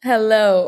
Hello.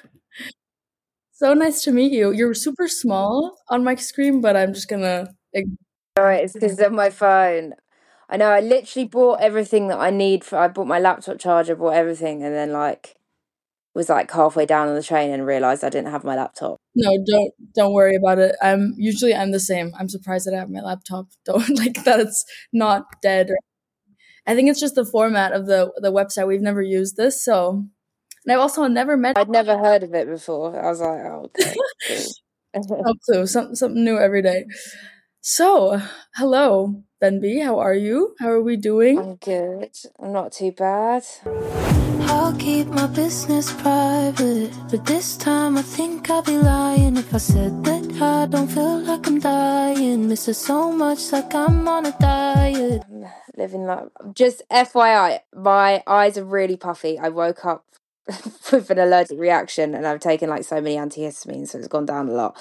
So nice to meet you. You're super small on my screen, but I'm just gonna. Alright, it's because of my phone. I know I literally bought everything that I need for I bought my laptop charger, bought everything, and then was like halfway down on the train and realised I didn't have my laptop. No, don't worry about it. I'm the same. I'm surprised that I have my laptop. Don't like that it's not dead. I think it's just the format of the website. We've never used this, so and I've also never met. I'd never heard of it before. I was like, oh, okay, cool. No clue. Something new every day. So, hello, Benby. How are you? How are we doing? I'm good. I'm not too bad. I'll keep my business private, but this time I think I'll be lying if I said that I don't feel like I'm dying. Miss her so much, like I'm on a diet. Living like just FYI, my eyes are really puffy. I woke up with an allergic reaction, and I've taken like so many antihistamines, so it's gone down a lot.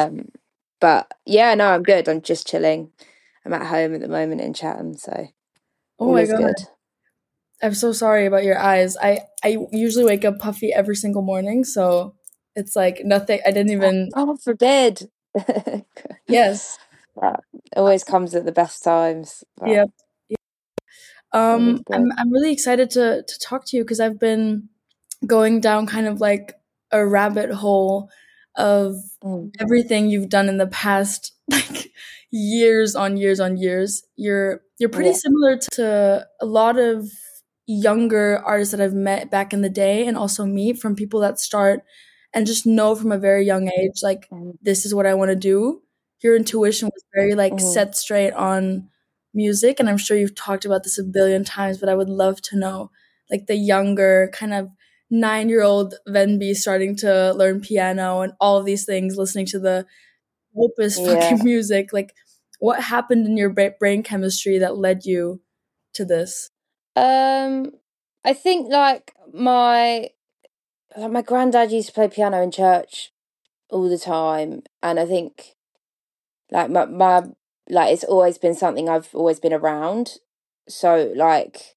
But yeah, no, I'm good. I'm just chilling. I'm at home at the moment in Chatham, so Oh all my is god. good. I'm so sorry about your eyes. I usually wake up puffy every single morning, so it's like nothing. I didn't even. Oh, forbid. Yes. That always comes at the best times. Yep. All is good. I'm really excited to talk to you because I've been going down kind of like a rabbit hole of everything you've done in the past like years on years on years. You're pretty Yeah. similar to a lot of younger artists that I've met back in the day, and also me from people that start and just know from a very young age like this is what I want to do. Your intuition was very like set straight on music, and I'm sure you've talked about this a billion times, but I would love to know like the younger kind of 9-year-old Venby starting to learn piano and all of these things, listening to the dopest fucking music. Like, what happened in your brain chemistry that led you to this? I think like my granddad used to play piano in church all the time, and I think like my like it's always been something I've always been around. So like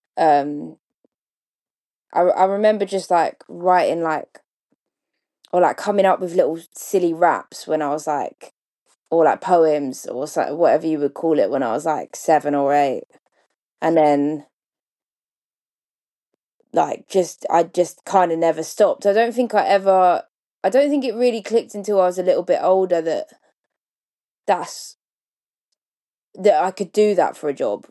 I remember just like writing like or like coming up with little silly raps when I was like or like poems or so, whatever you would call it when I was like 7 or 8. And then like I just kind of never stopped. I don't think it really clicked until I was a little bit older that's that I could do that for a job.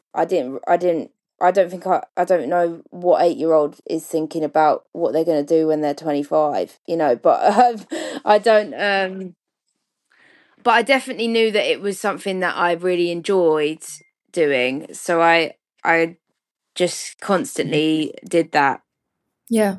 I don't know what 8-year-old is thinking about what they're going to do when they're 25, but I don't but I definitely knew that it was something that I really enjoyed doing. So I just constantly did that. Yeah.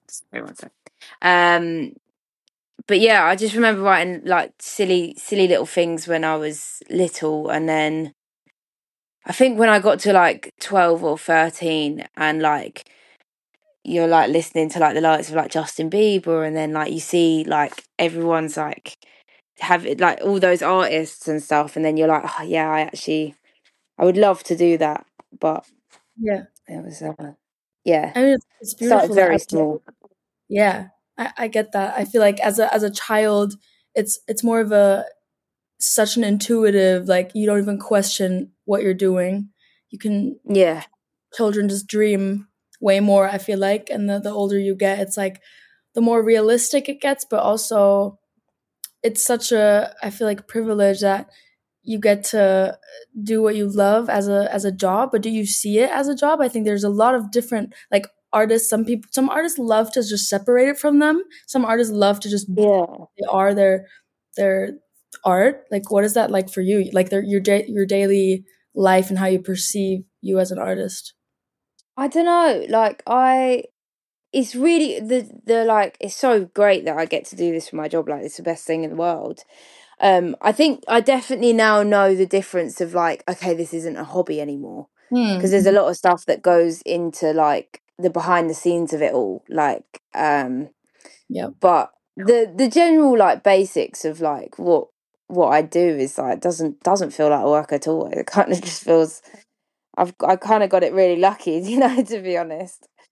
But yeah, I just remember writing like silly little things when I was little, and then I think when I got to like 12 or 13 and like you're like listening to like the likes of like Justin Bieber, and then like you see like everyone's like have it like all those artists and stuff, and then you're like, oh yeah, I would love to do that, but Yeah. it was yeah, I mean, it's started beautiful that. very small. Yeah, I get that. I feel like as a child, it's more of a such an intuitive, like you don't even question what you're doing. You can Yeah, children just dream way more, I feel like, and the older you get, it's like the more realistic it gets, but also it's such a, I feel like, privilege that you get to do what you love as a job. But do you see it as a job? I think there's a lot of different like artists. Some artists love to just separate it from them. Some artists love to just yeah. they are their art. Like, what is that like for you? Like your daily life and how you perceive you as an artist. I don't know. It's really the like. It's so great that I get to do this for my job. Like, it's the best thing in the world. I think I definitely now know the difference of like, okay, this isn't a hobby anymore, because there's a lot of stuff that goes into like the behind the scenes of it all. Like, Yeah. but the general like basics of like what I do is like doesn't feel like work at all. It kind of just feels I kind of got it really lucky, to be honest.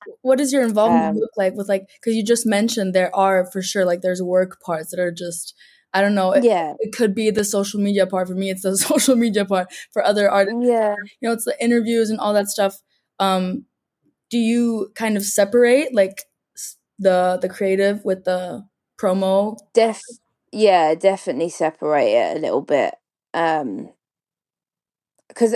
what does your involvement look like with like, because you just mentioned there are for sure like there's work parts that are just, I don't know, it could be the social media part. For me it's the social media part. For other artists, it's the interviews and all that stuff. Do you kind of separate like the creative with the promo? Definitely separate it a little bit, because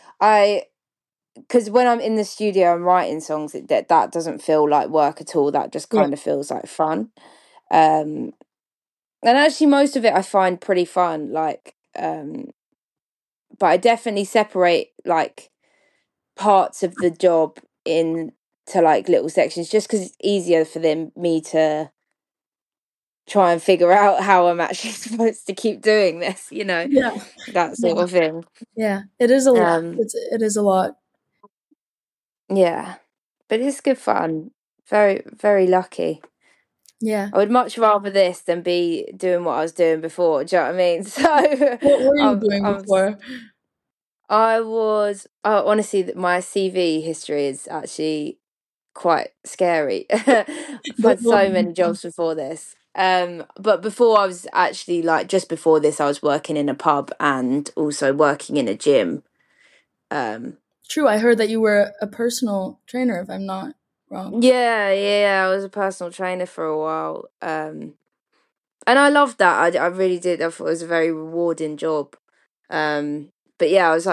when I'm in the studio and writing songs, that doesn't feel like work at all. That just kind of feels like fun. And actually most of it I find pretty fun, like, but I definitely separate like parts of the job into like little sections, just because it's easier for me to try and figure out how I'm actually supposed to keep doing this, that sort of thing. Yeah, it is a lot. It is a lot. Yeah, but it's good fun. Very, very lucky. Yeah, I would much rather this than be doing what I was doing before. Do you know what I mean? So what were you doing before? I was honestly, my CV history is actually quite scary. I've had so many jobs before this. But before I was actually just before this, I was working in a pub and also working in a gym. True, I heard that you were a personal trainer, if I'm not wrong. Yeah, I was a personal trainer for a while. And I loved that. I really did. I thought it was a very rewarding job. But yeah, I was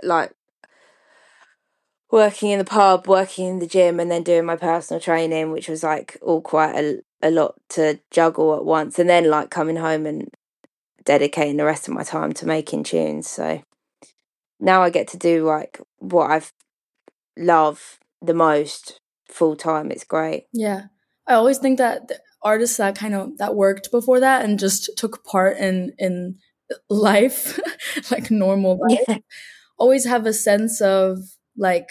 working in the pub, working in the gym, and then doing my personal training, which was like all quite a lot to juggle at once, and then like coming home and dedicating the rest of my time to making tunes. So now I get to do like what I love the most full time. It's great. Yeah, I always think that the artists that worked before that and just took part in life, like normal life, always have a sense of like,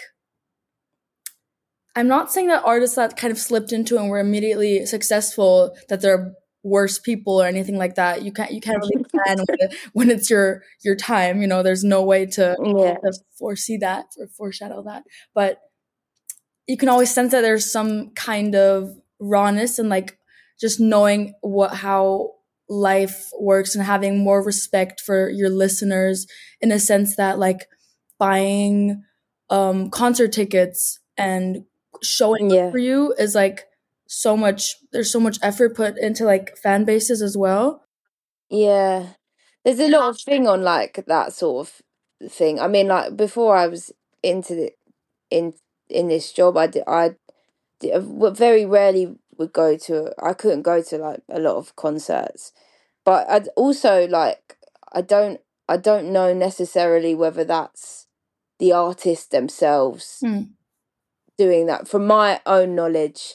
I'm not saying that artists that kind of slipped into and were immediately successful that they're worse people or anything like that. You can't really plan when it's your time. There's no way to foresee that or foreshadow that. But you can always sense that there's some kind of rawness and like just knowing how life works and having more respect for your listeners, in a sense that like buying concert tickets and showing up for you is like there's so much effort put into like fan bases as well. Yeah, there's a lot of thing on like that sort of thing. I mean, like before I was into in this job, I very rarely would go to. I couldn't go to like a lot of concerts, but I'd also like I don't know necessarily whether that's the artists themselves doing that. From my own knowledge,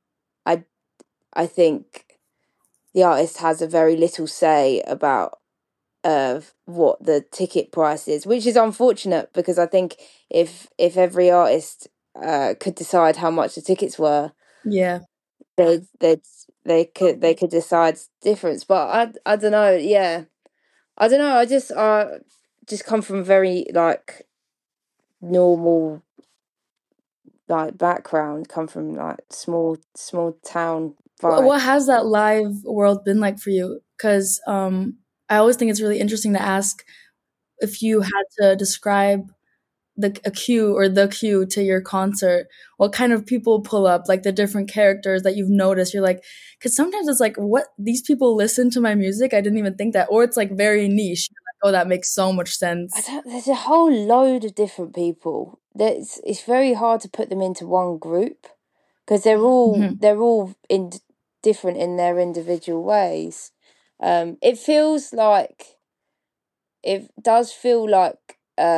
I think the artist has a very little say about what the ticket price is, which is unfortunate because I think if every artist could decide how much the tickets were, they could decide difference. But I don't know. Yeah, I don't know. I just come from a very like normal like background. Come from like small town vibe. What has that live world been like for you? Because I always think it's really interesting to ask if you had to describe the queue to your concert, what kind of people pull up, like the different characters that you've noticed. You're like, because sometimes it's like, what, these people listen to my music? I didn't even think that. Or it's like very niche. Like, oh, that makes so much sense. There's a whole load of different people. It's very hard to put them into one group because they're all different in their individual ways. It does feel like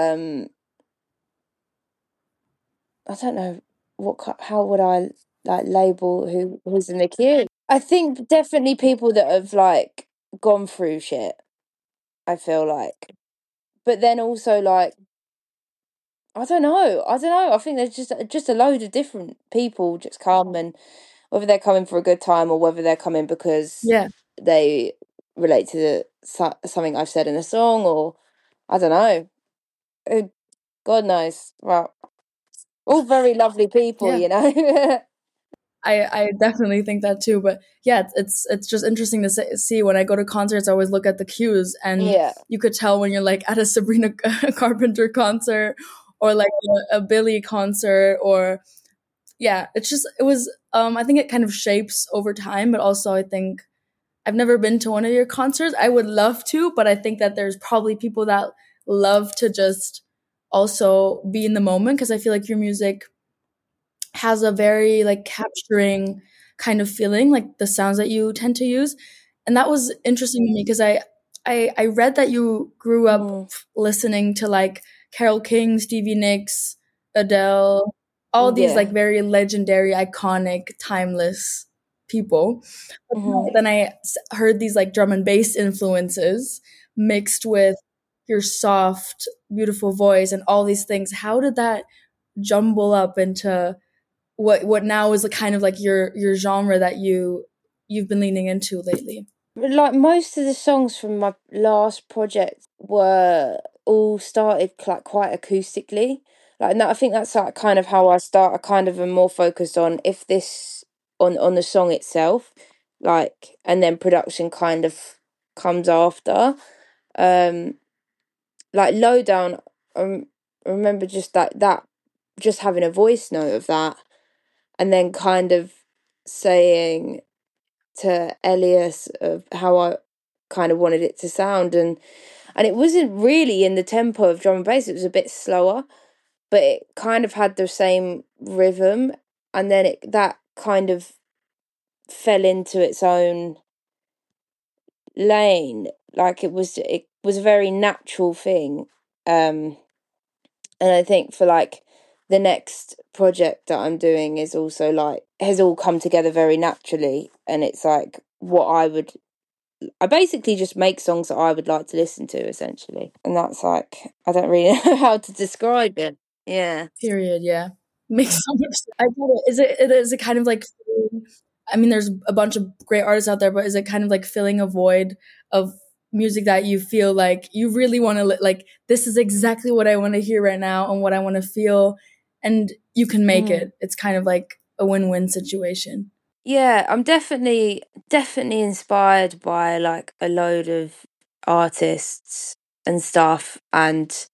I don't know how would I like label who's in the queue. I think definitely people that have like gone through shit. I feel like, but then also like I don't know. I think there's just a load of different people just come, and whether they're coming for a good time or whether they're coming because they relate to something I've said in a song, or I don't know. God knows. Well, All very lovely people, Yeah. you know. I definitely think that too. But yeah, it's just interesting to see. When I go to concerts, I always look at the cues, and Yeah. you could tell when you're like at a Sabrina Carpenter concert or like a Billie concert, or yeah, it was I think it kind of shapes over time, but also I think I've never been to one of your concerts. I would love to, but I think that there's probably people that love to just also be in the moment, because I feel like your music has a very like capturing kind of feeling, like the sounds that you tend to use. And that was interesting to me because I read that you grew up listening to like Carole King, Stevie Nicks, Adele, all these like very legendary, iconic, timeless people. But then I heard these like drum and bass influences mixed with your soft, beautiful voice and all these things. How did that jumble up into what now is kind of like your genre that you've been leaning into lately? Like most of the songs from my last project were all started like quite acoustically. Like I think that's like kind of how I start. I kind of am more focused on if this on the song itself, like, and then production kind of comes after. Like Lowdown, I remember just that just having a voice note of that, and then kind of saying to Elias of how I kind of wanted it to sound, and it wasn't really in the tempo of drum and bass. It was a bit slower, but it kind of had the same rhythm, and then that kind of fell into its own lane. Like it was a very natural thing. And I think for like the next project that I'm doing is also like has all come together very naturally, and it's like I basically just make songs that I would like to listen to, essentially, and that's like I don't really know how to describe it. Yeah. Period. Yeah, makes so much sense. I get it. Is it kind of like, I mean, there's a bunch of great artists out there, but is it kind of like filling a void of music that you feel like you really want to like, this is exactly what I want to hear right now and what I want to feel, and you can make it. It's kind of like a win-win situation. Yeah, I'm definitely inspired by like a load of artists and stuff, and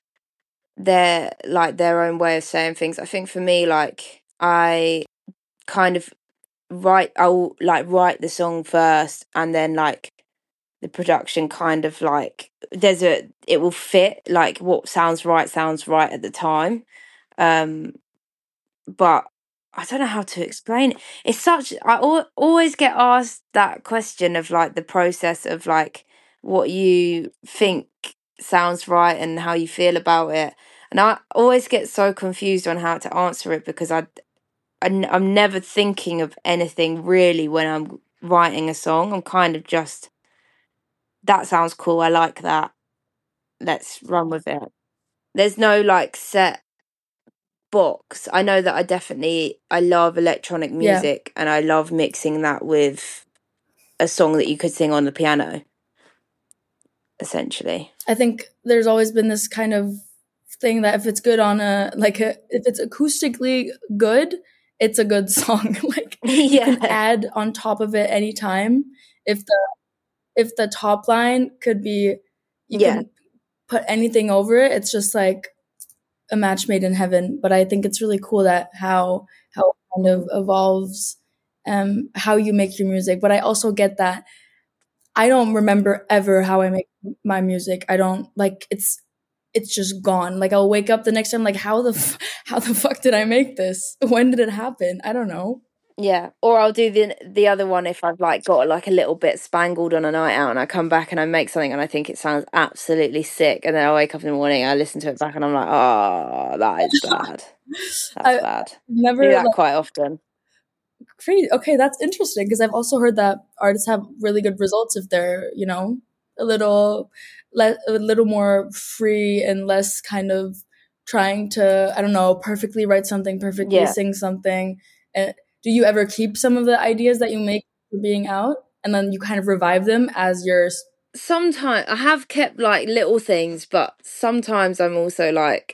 their own way of saying things. I think for me, like I kind of I'll like write the song first, and then like the production kind of like it will fit, like what sounds right at the time. But I don't know how to explain it. It's such always get asked that question of like the process of like what you think sounds right and how you feel about it, and I always get so confused on how to answer it because I'm never thinking of anything really when I'm writing a song. I'm kind of just, that sounds cool, I like that, let's run with it. There's no like set box. I know that I love electronic music, and I love mixing that with a song that you could sing on the piano, essentially. I think there's always been this kind of thing that if it's good on if it's acoustically good, it's a good song. Like you can add on top of it anytime. If the top line could be, you can put anything over it. It's just like a match made in heaven. But I think it's really cool that how it kind of evolves, how you make your music. But I also get that I don't remember ever how I make my music. I don't like it's just gone. Like I'll wake up the next time like how the fuck did I make this? When did it happen? I don't know. Yeah, or I'll do the other one if I've like got like a little bit spangled on a night out, and I come back and I make something and I think it sounds absolutely sick, and then I wake up in the morning, I listen to it back, and I'm like, oh, that is bad. That's bad. Never do that quite often. Crazy. Okay, that's interesting because I've also heard that artists have really good results if they're, a little more free and less kind of trying to, I don't know, perfectly write something, perfectly sing something. Do you ever keep some of the ideas that you make for being out, and then you kind of revive them as yours? Sometimes I have kept like little things, but sometimes I'm also like,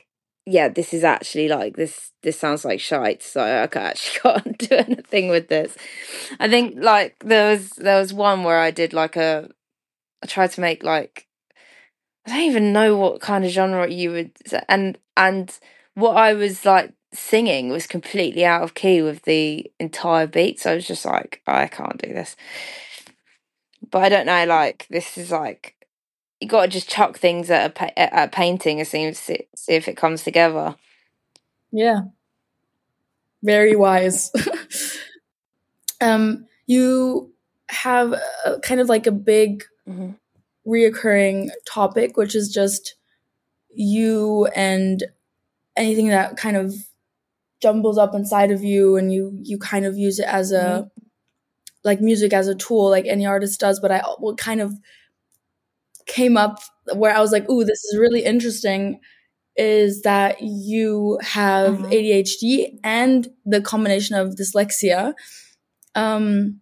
yeah, this is actually like this sounds like shite, so I actually can't do anything with this. I think like there was one where I did like I tried to make like, I don't even know what kind of genre you would say, and what I was like singing was completely out of key with the entire beat, so I was just like, I can't do this. But I don't know, like this is like, you got to just chuck things at a painting and see if it comes together. Yeah. Very wise. You have kind of like a big reoccurring topic, which is just you and anything that kind of jumbles up inside of you, and you kind of use it as a like music as a tool, like any artist does. But what kind of came up where I was like, ooh, this is really interesting, is that you have ADHD and the combination of dyslexia. And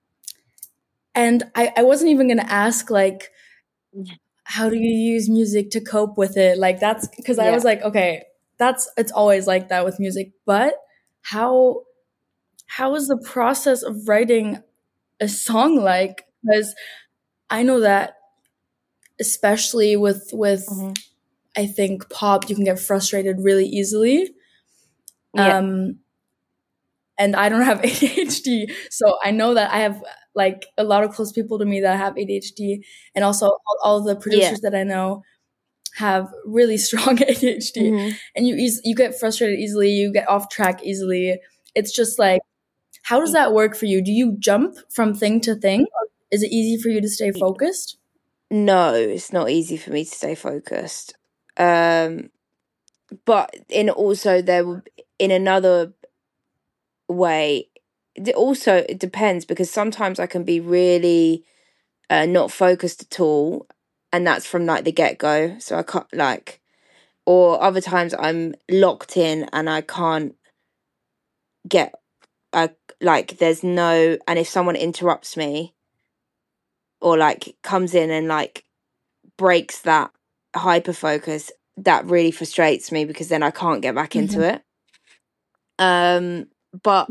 I wasn't even going to ask, like, how do you use music to cope with it? Like, that's because I was like, okay, it's always like that with music. But how is the process of writing a song like? Because I know that especially with I think pop, you can get frustrated really easily. And I don't have ADHD, so I know that I have like a lot of close people to me that have ADHD, and also all the producers that I know have really strong ADHD, and you get frustrated easily, you get off track easily. It's just like, how does that work for you? Do you jump from thing to thing, or is it easy for you to stay focused? No, it's not easy for me to stay focused. But in another way, it depends, because sometimes I can be really not focused at all, and that's from like the get-go, so I can't like, or other times I'm locked in and I can't get like there's no, and if someone interrupts me or like comes in and like breaks that hyper focus, that really frustrates me, because then I can't get back into it. But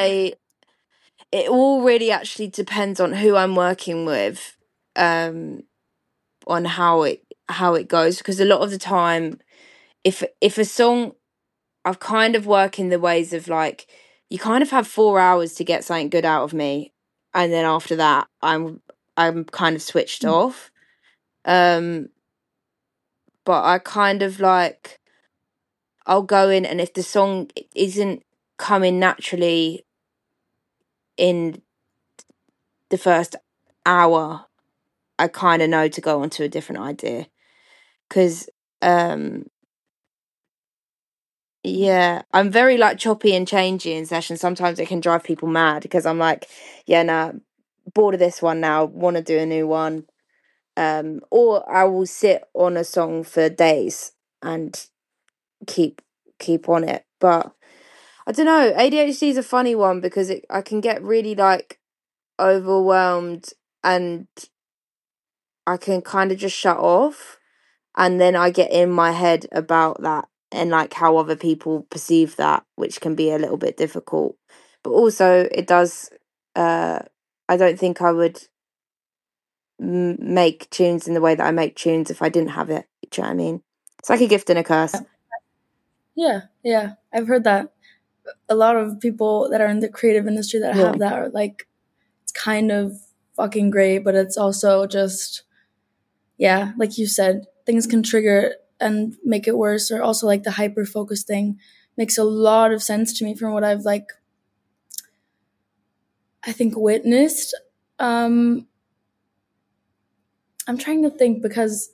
it all really actually depends on who I'm working with, on how it goes, because a lot of the time, if a song, I've kind of work in the ways of like, you kind of have 4 hours to get something good out of me, and then after that I'm kind of switched off. But I kind of like, I'll go in, and if the song isn't coming naturally in the first hour, I kind of know to go on to a different idea, because yeah, I'm very like choppy and changey in sessions. Sometimes it can drive people mad, because I'm like, yeah, nah, bored of this one now, want to do a new one. Or I will sit on a song for days and keep on it. But I don't know, ADHD is a funny one, because I can get really like overwhelmed, and I can kind of just shut off, and then I get in my head about that and like how other people perceive that, which can be a little bit difficult. But also it does, I don't think I would make tunes in the way that I make tunes if I didn't have it. Do you know what I mean? It's like a gift and a curse. Yeah, I've heard that. A lot of people that are in the creative industry that have that are like, it's kind of fucking great, but it's also just, yeah, like you said, things can trigger and make it worse. Or also like the hyper focus thing makes a lot of sense to me from what I've like, I think, witnessed. I'm trying to think, because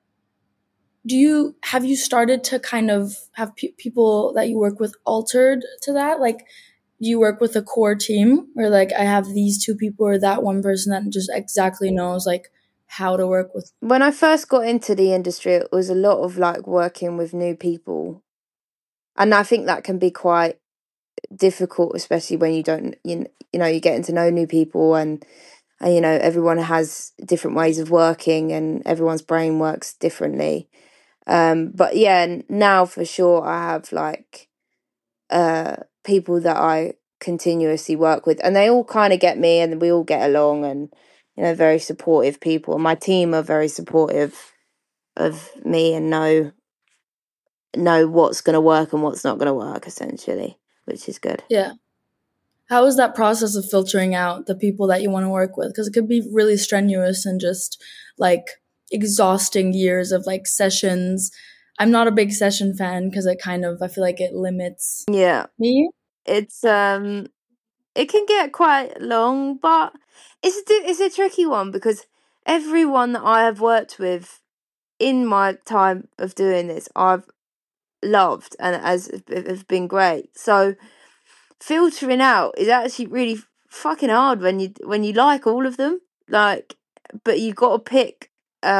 have you started to kind of have people that you work with altered to that? Like, do you work with a core team where like, I have these two people or that one person that just exactly knows like how to work with? When I first got into the industry, it was a lot of like working with new people, and I think that can be quite difficult, especially when you don't, you're getting to know new people, and everyone has different ways of working, and everyone's brain works differently. But yeah, now for sure I have like people that I continuously work with, and they all kind of get me, and we all get along, and very supportive people. My team are very supportive of me and know what's going to work and what's not going to work, essentially, which is good. Yeah. How is that process of filtering out the people that you want to work with? Because it could be really strenuous and just like exhausting years of like sessions. I'm not a big session fan because I feel like it limits me. It's it can get quite long, but it's a tricky one because everyone that I have worked with in my time of doing this, I've loved and has been great. So filtering out is actually really fucking hard when you like all of them, like, but you got to pick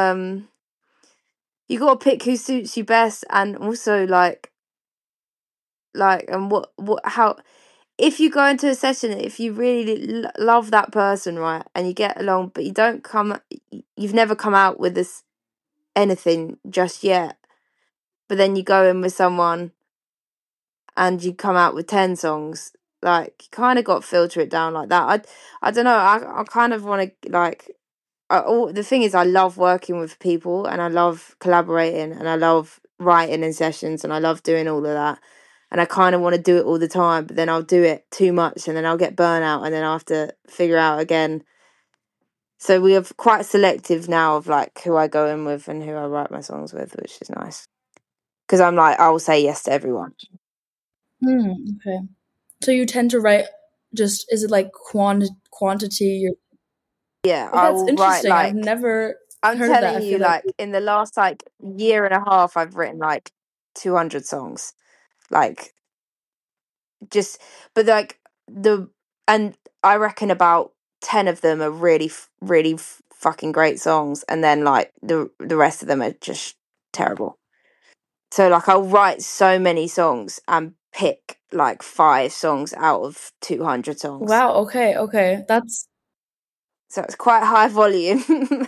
who suits you best, and also like and what how if you go into a session, if you really love that person, right, and you get along, but you've never come out with this anything just yet, but then you go in with someone and you come out with 10 songs, like, you kind of got to filter it down like that. I don't know, I kind of want to, like, the thing is, I love working with people, and I love collaborating, and I love writing in sessions, and I love doing all of that. And I kind of want to do it all the time, but then I'll do it too much, and then I'll get burnout, and then I'll have to figure out again. So we are quite selective now of like who I go in with and who I write my songs with, which is nice. Because I'm like, I will say yes to everyone. Okay. So you tend to write is it like quantity? Yeah, Oh, I that's will write interesting. I've like, never I'm heard that. I telling you, feel like in the last like year and a half, I've written like 200 songs. Like, just, but like and I reckon about 10 of them are really, really fucking great songs. And then like the rest of them are just terrible. So like I'll write so many songs and pick like 5 songs out of 200 songs. wow. Okay. So it's quite high volume.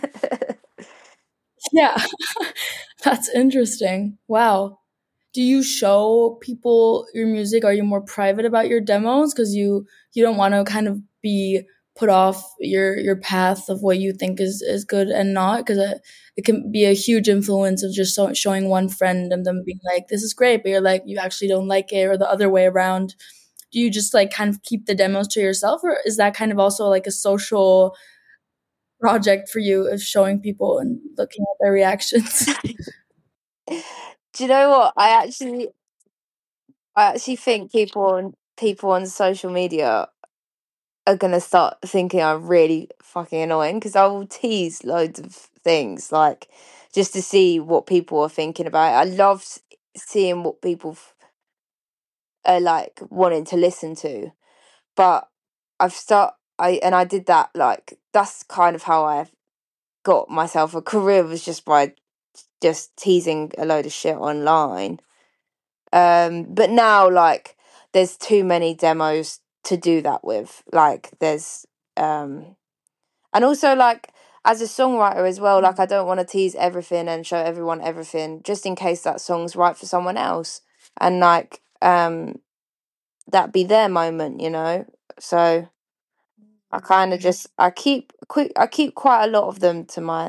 Yeah. That's interesting. Wow. Do you show people your music? Are you more private about your demos because you don't want to kind of be put off your path of what you think is good and not, because it can be a huge influence of just showing one friend and them being like, this is great, but you're like, you actually don't like it, or the other way around. Do you just like kind of keep the demos to yourself, or is that kind of also like a social project for you of showing people and looking at their reactions? Do you know what? I actually think people on social media are gonna start thinking I'm really fucking annoying, because I will tease loads of things, like, just to see what people are thinking about it. I love seeing what people are like wanting to listen to, but I did that, like, that's kind of how I got myself a career, was just by just teasing a load of shit online. But now, like, there's too many demos to do that with. Like, there's and also, like, as a songwriter as well, like, I don't want to tease everything and show everyone everything, just in case that song's right for someone else, and like that be their moment, So I kind of just I keep quite a lot of them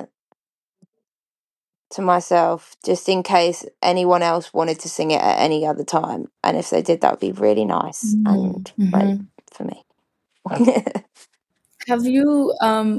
to myself, just in case anyone else wanted to sing it at any other time, and if they did, that would be really nice and great for me. Have you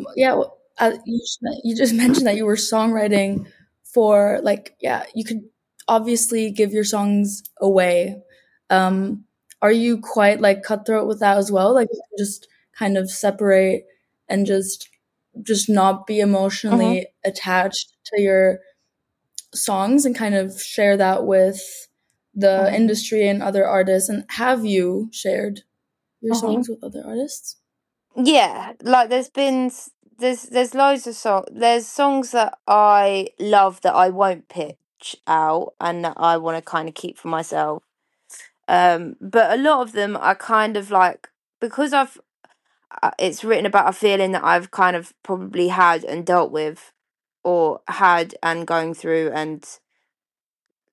you just mentioned that you were songwriting for, like, you could obviously give your songs away. Are you quite like cutthroat with that as well? Like, you can just kind of separate and just not be emotionally attached to your songs and kind of share that with the industry and other artists? And have you shared your songs with other artists? Yeah, like, there's loads of songs. There's songs that I love that I won't pitch out and that I want to kind of keep for myself. But a lot of them are kind of like, because it's written about a feeling that I've kind of probably had and dealt with, or had and going through, and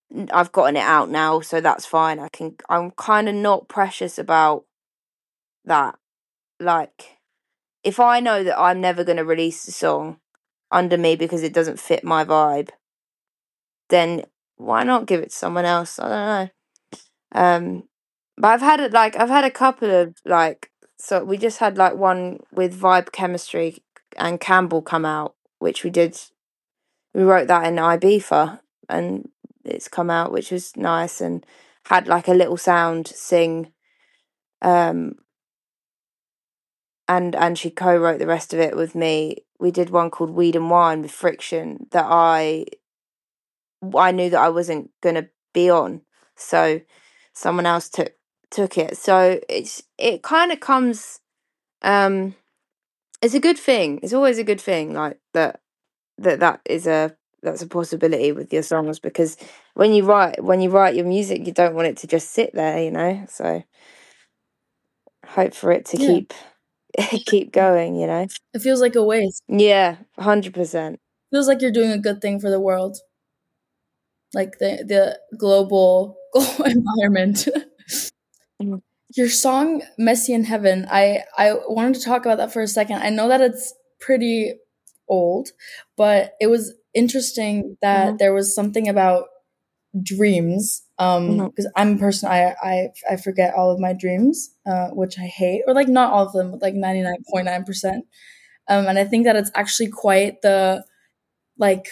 I've gotten it out now, so that's fine. I'm kind of not precious about that. Like, if I know that I'm never going to release a song under me because it doesn't fit my vibe, then why not give it to someone else? I don't know. But I've had a couple of like, so we just had like one with Vibe Chemistry and Campbell come out, which we wrote that in Ibiza, and it's come out, which was nice, and had like a Little Sound sing, and she co-wrote the rest of it with me. We did one called Weed and Wine with Friction that I knew that I wasn't gonna be on, so someone else took it. So it kind of comes. It's a good thing. It's always a good thing, like that is that's a possibility with your songs, because when you write your music, you don't want it to just sit there, you know. So hope for it to keep going, you know. It feels like a waste. Yeah, 100%. Feels like you're doing a good thing for the world, like the global environment. Your song "Messy in Heaven," I wanted to talk about that for a second. I know that it's pretty old, but it was interesting that there was something about dreams. Because I'm a person, I forget all of my dreams, which I hate, or like not all of them, but like 99.9%. And I think that it's actually quite the, like,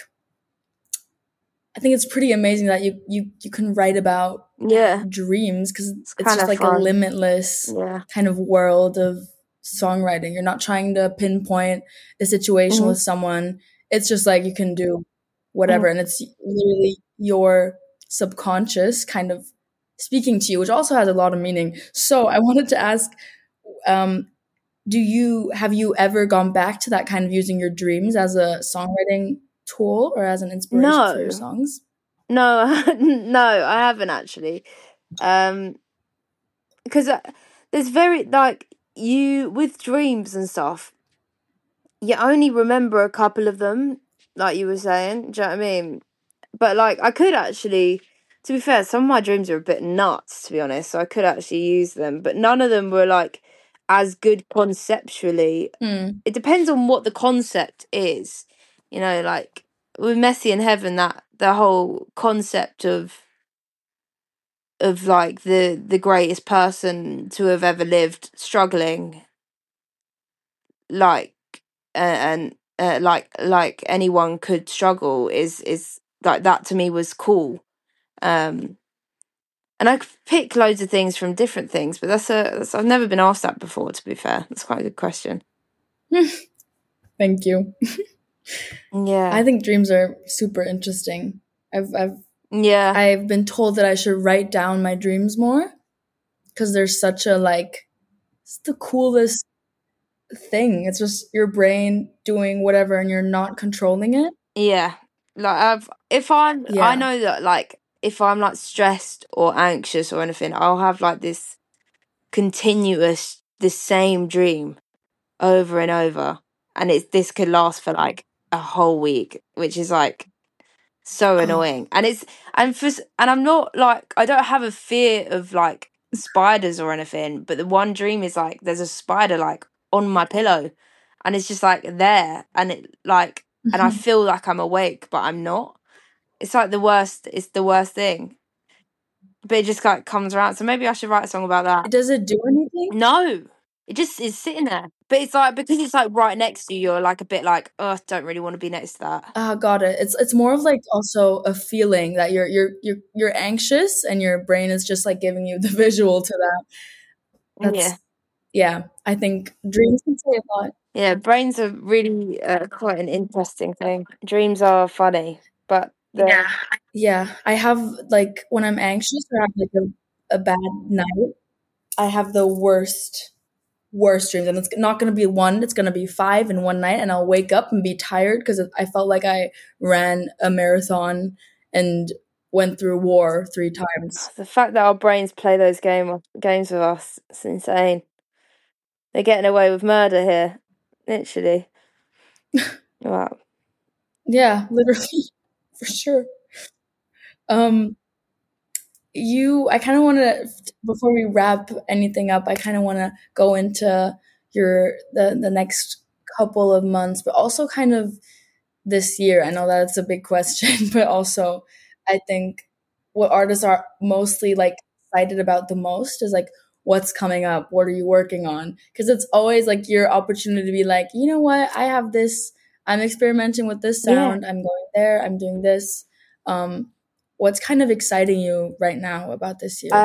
I think it's pretty amazing that you can write about dreams, because it's just like fun. A limitless kind of world of songwriting. You're not trying to pinpoint a situation with someone. It's just like you can do whatever, and it's literally your subconscious kind of speaking to you, which also has a lot of meaning. So I wanted to ask, have you ever gone back to that kind of using your dreams as a songwriting tool or as an inspiration for your songs? No, no, I haven't actually. Because there's very, like, you with dreams and stuff, you only remember a couple of them, like you were saying. Do you know what I mean? But like, I could actually, to be fair, some of my dreams are a bit nuts, to be honest. So I could actually use them, but none of them were like as good conceptually. It depends on what the concept is, you know. Like with Messy in Heaven, that the whole concept of like the greatest person to have ever lived struggling, like and like anyone could struggle, is like, that to me was cool. And I could pick loads of things from different things, but that's I've never been asked that before, to be fair. That's quite a good question. Thank you. Yeah, I think dreams are super interesting. I've been told that I should write down my dreams more, because there's such a, like, it's the coolest thing. It's just your brain doing whatever and you're not controlling it. Yeah. Like I know that, like, if I'm like stressed or anxious or anything, I'll have like this continuous, the same dream over and over, and this could last for like a whole week, which is like so annoying. And I'm not like, I don't have a fear of like spiders or anything, but the one dream is like there's a spider like on my pillow, and it's just like there, and it like, and I feel like I'm awake, but I'm not. It's like the worst. It's the worst thing. But it just like comes around. So maybe I should write a song about that. Does it do anything? No. It just is sitting there. But it's like, because it's like right next to you, you're like a bit like, oh, I don't really want to be next to that. Got it. It's more of like also a feeling that you're anxious, and your brain is just like giving you the visual to that. Yeah. I think dreams can say a lot. Yeah, brains are really quite an interesting thing. Dreams are funny, but yeah, I have, like, when I'm anxious or have like a bad night, I have the worst dreams, and it's not going to be one, it's going to be 5 in one night, and I'll wake up and be tired because I felt like I ran a marathon and went through war 3 times. The fact that our brains play those games with us, it's insane. They're getting away with murder here, literally. Wow. Yeah, literally, for sure. I kind of want to, before we wrap anything up, I kind of want to go into the next couple of months, but also kind of this year. I know that's a big question, but also I think what artists are mostly like excited about the most is like what's coming up, what are you working on? Because it's always like your opportunity to be like, you know what, I have this, I'm experimenting with this sound, I'm going there, I'm doing this. What's kind of exciting you right now about this year?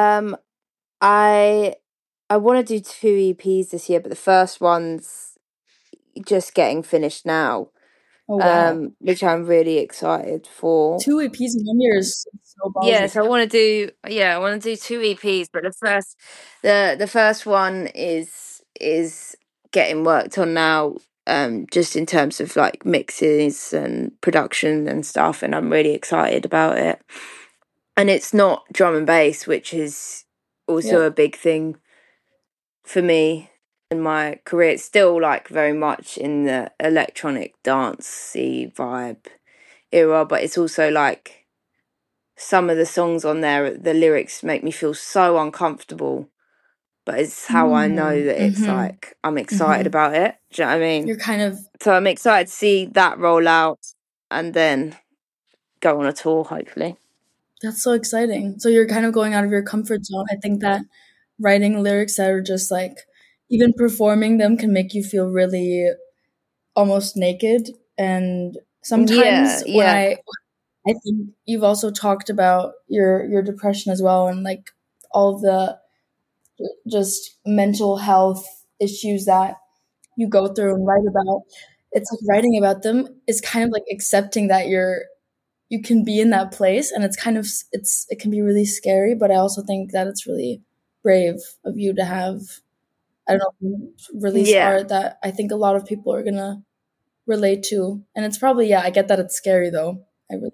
I want to do 2 EPs this year, but the first one's just getting finished now. Oh, wow. Which I'm really excited for. 2 EPs in 1 year is so ballsy. Yes, I want to do 2 EPs, but the first one is getting worked on now, just in terms of like mixes and production and stuff, and I'm really excited about it. And it's not drum and bass, which is also a big thing for me in my career. It's still like very much in the electronic dancey vibe era, but it's also like some of the songs on there, the lyrics make me feel so uncomfortable, but it's how I know that it's like I'm excited about it. Do you know what I mean? You're kind of, so I'm excited to see that roll out and then go on a tour, hopefully. That's so exciting. So you're kind of going out of your comfort zone. I think that writing lyrics that are just like, even performing them can make you feel really almost naked. And sometimes when I think you've also talked about your depression as well, and like all the just mental health issues that you go through and write about. It's like writing about them is kind of like accepting that you can be in that place, and it's kind of it can be really scary, but I also think that it's really brave of you to have, I don't know, release art that I think a lot of people are gonna relate to. And it's probably, I get that it's scary though.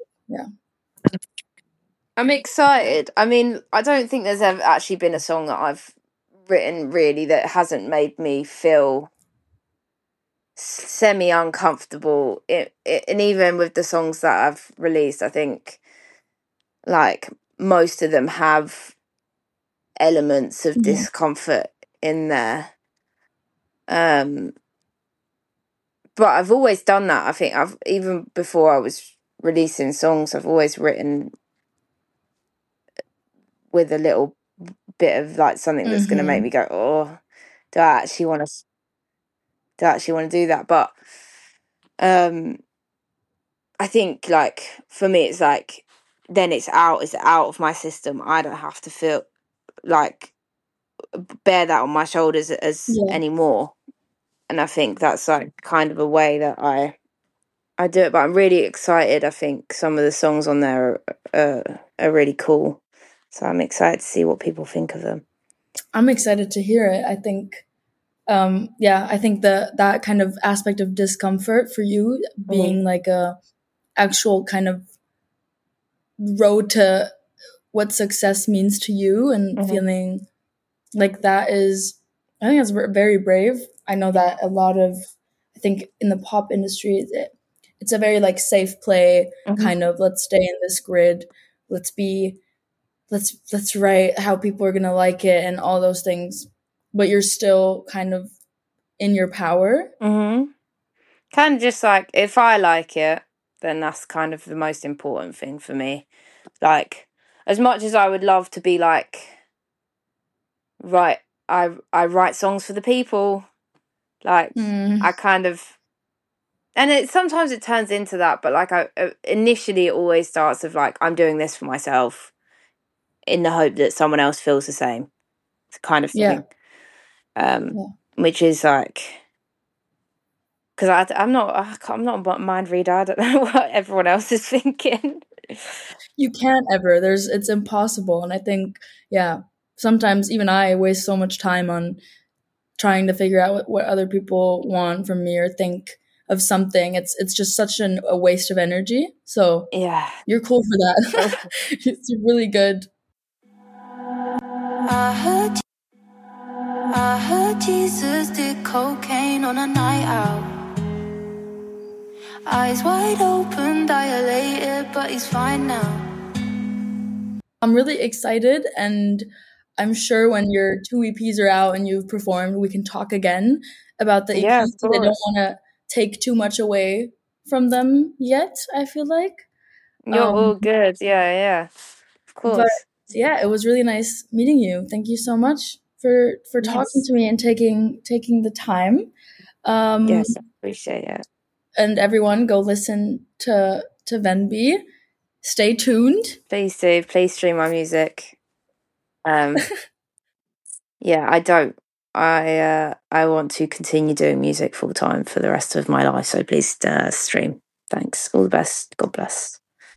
I'm excited. I mean, I don't think there's ever actually been a song that I've written really that hasn't made me feel semi uncomfortable. And even with the songs that I've released, I think like most of them have elements of discomfort in there. But I've always done that. I think even before I was releasing songs, I've always written with a little bit of like something that's going to make me go, oh, do I actually want to do that? But I think like for me it's like then it's out of my system. I don't have to feel like bear that on my shoulders as anymore. And I think that's like kind of a way that I do it. But I'm really excited. I think some of the songs on there are really cool. So I'm excited to see what people think of them. I'm excited to hear it. I think, I think that kind of aspect of discomfort for you being like a actual kind of road to what success means to you, and feeling like that is, I think that's very brave. I know that a lot of, I think in the pop industry, it's a very like safe play kind of, let's stay in this grid, let's write how people are going to like it and all those things, but you're still kind of in your power. Kind of just like, if I like it, then that's kind of the most important thing for me. Like, as much as I would love to be like, right, I write songs for the people, like I kind of, and sometimes it turns into that, but like initially it always starts with like, I'm doing this for myself in the hope that someone else feels the same kind of thing. Which is like, because I'm not a mind reader. I don't know what everyone else is thinking. You can't ever. It's impossible. And I think, sometimes even I waste so much time on trying to figure out what other people want from me or think of something. It's just such a waste of energy. So you're cool for that. It's really good. I heard Jesus did cocaine on a night out. Eyes wide open, dilated, but he's fine now. I'm really excited, and I'm sure when your 2 EPs are out and you've performed, we can talk again about the Yeah, of EPs. I don't course. want to take too much away from them yet, I feel like. You're all good. Yeah. Of But course. yeah, it was really nice meeting you. Thank you so much for talking Yes. to me and taking the time. Yes, I appreciate it. And everyone, go listen to Venbee. Stay tuned. Please do. Please stream my music. Yeah, I don't. I want to continue doing music full time for the rest of my life. So please stream. Thanks. All the best. God bless.